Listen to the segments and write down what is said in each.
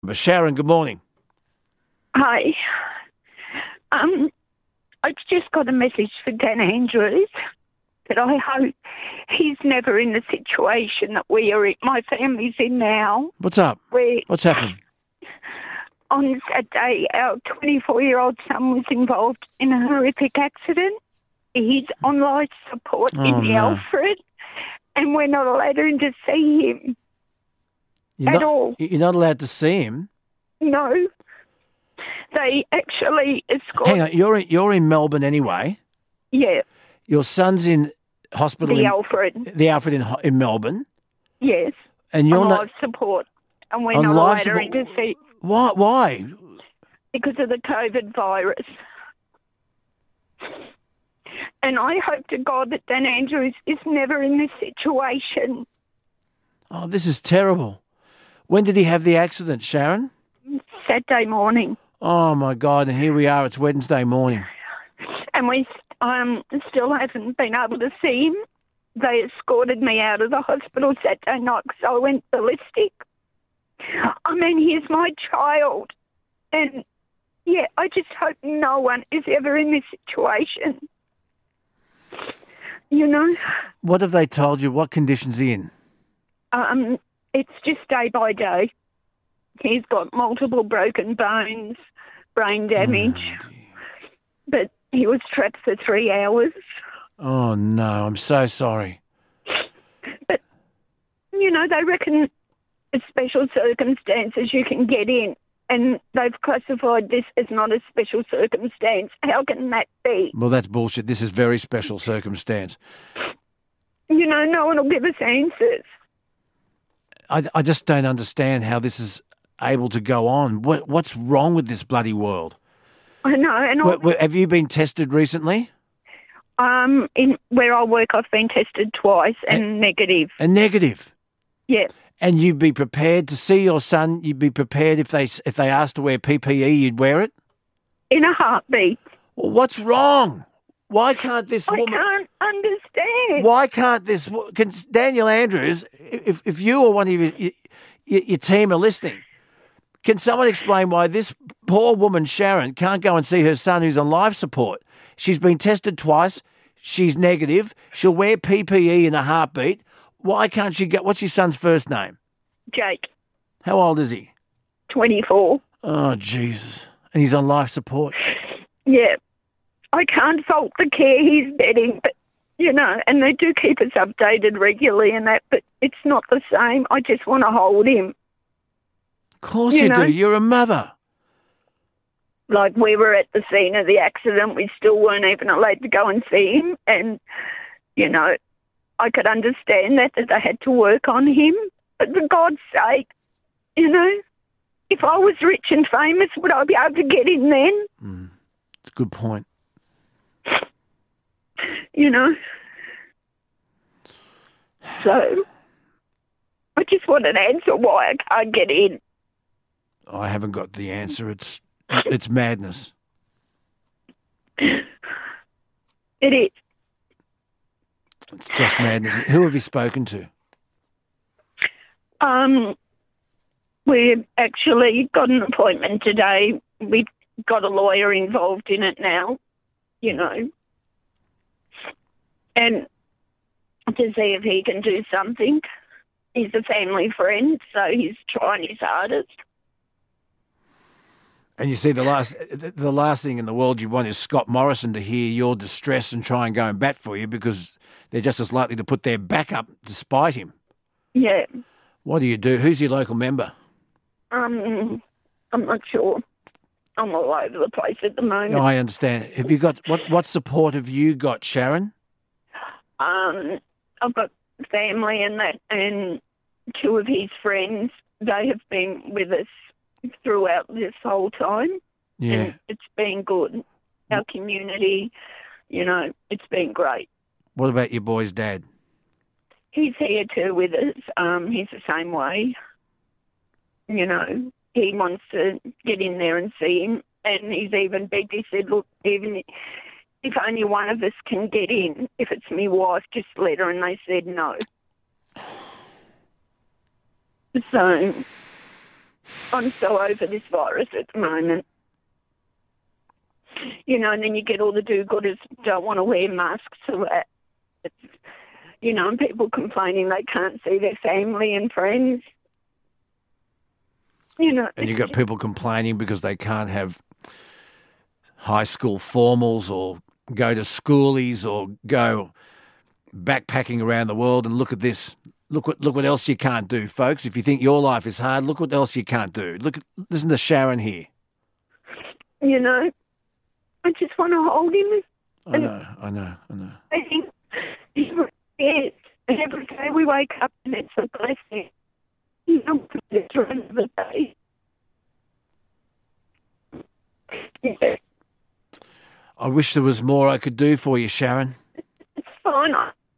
But Sharon, good morning. Hi. I just got a message for Dan Andrews that I hope he's never in the situation that my family's in now. What's up? Where What's happened? on Saturday, our 24-year-old son was involved in a horrific accident. He's on life support in the Alfred, and we're not allowed in to see him at all. You're not allowed to see him? No. They actually escort... Hang on, you're in Melbourne anyway? Yeah. Your son's in hospital The Alfred. The Alfred in Melbourne? Yes. And you're on not... life support, and we're not allowed in to see... Why? Because of the COVID virus. And I hope to God that Dan Andrews is never in this situation. Oh, this is terrible. When did he have the accident, Sharon? Saturday morning. Oh, my God, and here we are, it's Wednesday morning. And we still haven't been able to see him. They escorted me out of the hospital Saturday night because I went ballistic. I mean, he's my child. And, yeah, I just hope no one is ever in this situation. You know? What have they told you? What condition's he in? It's just day by day. He's got multiple broken bones, brain damage. But he was trapped for 3 hours. Oh, no, I'm so sorry. But, you know, they reckon it's special circumstances you can get in, and they've classified this as not a special circumstance. How can that be? Well, that's bullshit. This is very special circumstance. You know, no one will give us answers. I just don't understand how this is able to go on. What's wrong with this bloody world? I know. And have you been tested recently? In where I work, I've been tested twice and negative. And negative? Yeah. And you'd be prepared to see your son? You'd be prepared if they asked to wear PPE, you'd wear it? In a heartbeat. Well, what's wrong? Why can't this woman... I can't understand. Why can't this... Can Daniel Andrews, if you or one of your team are listening, can someone explain why this poor woman, Sharon, can't go and see her son who's on life support? She's been tested twice. She's negative. She'll wear PPE in a heartbeat. Why can't she get... What's your son's first name? Jake. How old is he? 24. Oh, Jesus. And he's on life support. Yeah. I can't fault the care he's getting, but, you know, and they do keep us updated regularly and that, but it's not the same. I just want to hold him. Of course you do. You're a mother. Like, we were at the scene of the accident. We still weren't even allowed to go and see him. And, you know, I could understand that they had to work on him. But for God's sake, you know, if I was rich and famous, would I be able to get in then? It's a good point. You know? So, I just want an answer why I can't get in. I haven't got the answer. It's madness. It is. It's just madness. Who have you spoken to? We've actually got an appointment today. We've got a lawyer involved in it now, you know, and to see if he can do something. He's a family friend, so he's trying his hardest. And you see, the last thing in the world you want is Scott Morrison to hear your distress and try and go and bat for you, because they're just as likely to put their back up to spite him. Yeah. What do you do? Who's your local member? I'm not sure. I'm all over the place at the moment. No, I understand. Have you got what support have you got, Sharon? I've got family and that, and two of his friends. They have been with us throughout this whole time. Yeah. And it's been good. Our community, you know, it's been great. What about your boy's dad? He's here too with us. He's the same way. You know, he wants to get in there and see him. And he's even begged, he said, look, even if only one of us can get in, if it's my wife, just let her. And they said no. So, I'm so over this virus at the moment. You know, and then you get all the do-gooders who don't want to wear masks or that. You know, and people complaining they can't see their family and friends. You know. And you've got people complaining because they can't have high school formals or go to schoolies or go backpacking around the world. And look at this. Look what else you can't do, folks. If you think your life is hard, look what else you can't do. Listen to Sharon here. You know, I just want to hold him. I know. I think yes, and every day we wake up and it's a blessing. You know, it's the end of the day. Yeah. I wish there was more I could do for you, Sharon. It's fine.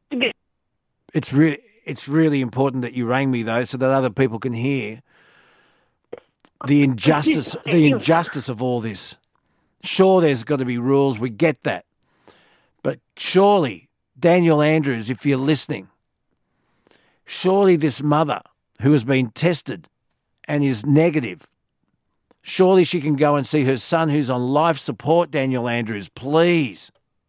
It's really important that you rang me, though, so that other people can hear the injustice of all this. Sure, there's got to be rules. We get that. But surely, Daniel Andrews, if you're listening, surely this mother who has been tested and is negative, surely she can go and see her son who's on life support, Daniel Andrews, please.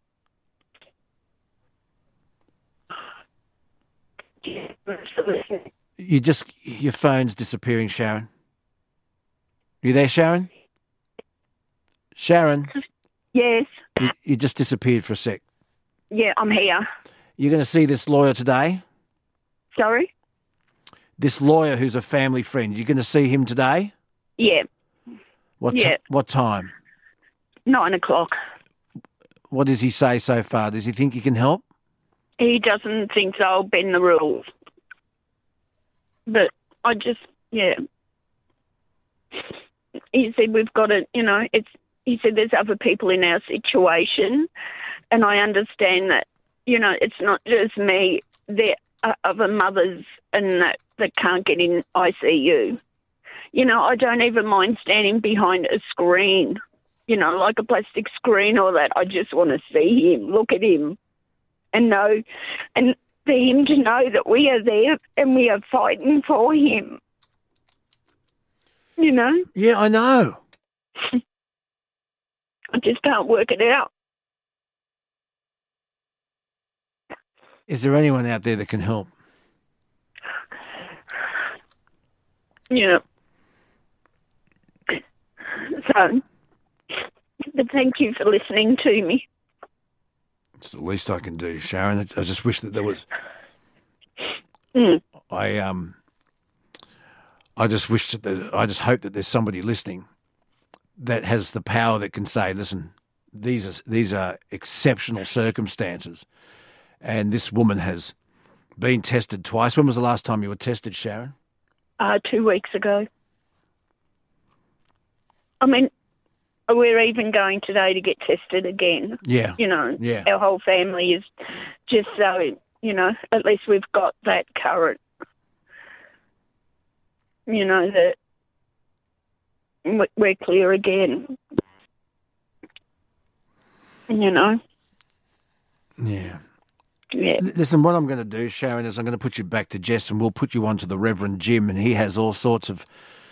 Your phone's disappearing, Sharon. You there, Sharon? Sharon? Yes. You just disappeared for a sec. Yeah, I'm here. You're going to see this lawyer today? Sorry? This lawyer who's a family friend, you're going to see him today? Yeah. What time? 9:00. What does he say so far? Does he think he can help? He doesn't think so. I'll bend the rules. But I just, yeah. He said we've got to, you know, he said there's other people in our situation, and I understand that, you know, it's not just me. There are other mothers and that can't get in ICU. You know, I don't even mind standing behind a screen, you know, like a plastic screen or that. I just want to see him, look at him, and know, and for him to know that we are there and we are fighting for him. You know? Yeah, I know. I just can't work it out. Is there anyone out there that can help? Yeah. So, but thank you for listening to me. It's the least I can do, Sharon. I just wish that there was. I just wish that I just hope that there's somebody listening that has the power that can say, "Listen, these are exceptional circumstances, and this woman has been tested twice." When was the last time you were tested, Sharon? 2 weeks ago. I mean, we're even going today to get tested again. Yeah. You know, yeah. Our whole family is just so, you know, at least we've got that current, you know, that we're clear again. You know? Yeah. Yeah. Listen, what I'm going to do, Sharon, is I'm going to put you back to Jess, and we'll put you on to the Reverend Jim, and he has all sorts of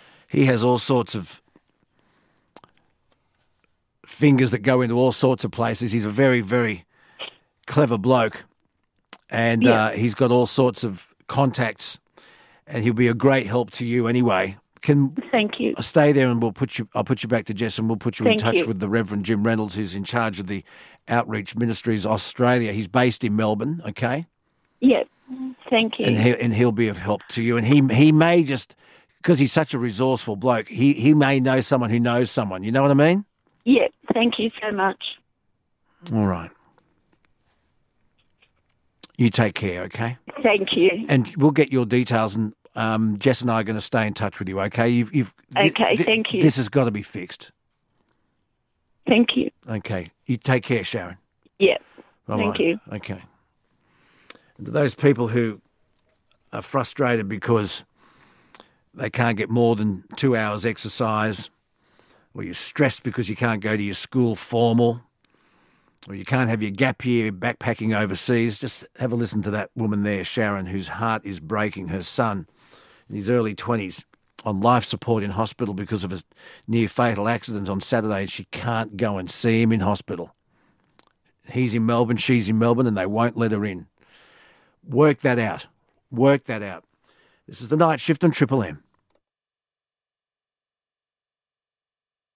fingers that go into all sorts of places. He's a very, very clever bloke, and he's got all sorts of contacts, and he'll be a great help to you anyway. Thank you. Stay there, and I'll put you back to Jess, and we'll put you in touch with the Reverend Jim Reynolds, who's in charge of the Outreach Ministries Australia. He's based in Melbourne, okay? Yeah, thank you. And he'll be of help to you. And he may just, because he's such a resourceful bloke, he may know someone who knows someone. You know what I mean? Yeah, thank you so much. All right. You take care, okay? Thank you. And we'll get your details, and Jess and I are going to stay in touch with you, okay? Okay, thank you. This has got to be fixed. Thank you. Okay. You take care, Sharon. Yeah. All Thank right. you. Okay. And to those people who are frustrated because they can't get more than 2 hours exercise, or you're stressed because you can't go to your school formal, or you can't have your gap year backpacking overseas, just have a listen to that woman there, Sharon, whose heart is breaking. Her son, in his early 20s, on life support in hospital because of a near fatal accident on Saturday, and she can't go and see him in hospital. He's in Melbourne, she's in Melbourne, and they won't let her in. Work that out. Work that out. This is The Night Shift on Triple M.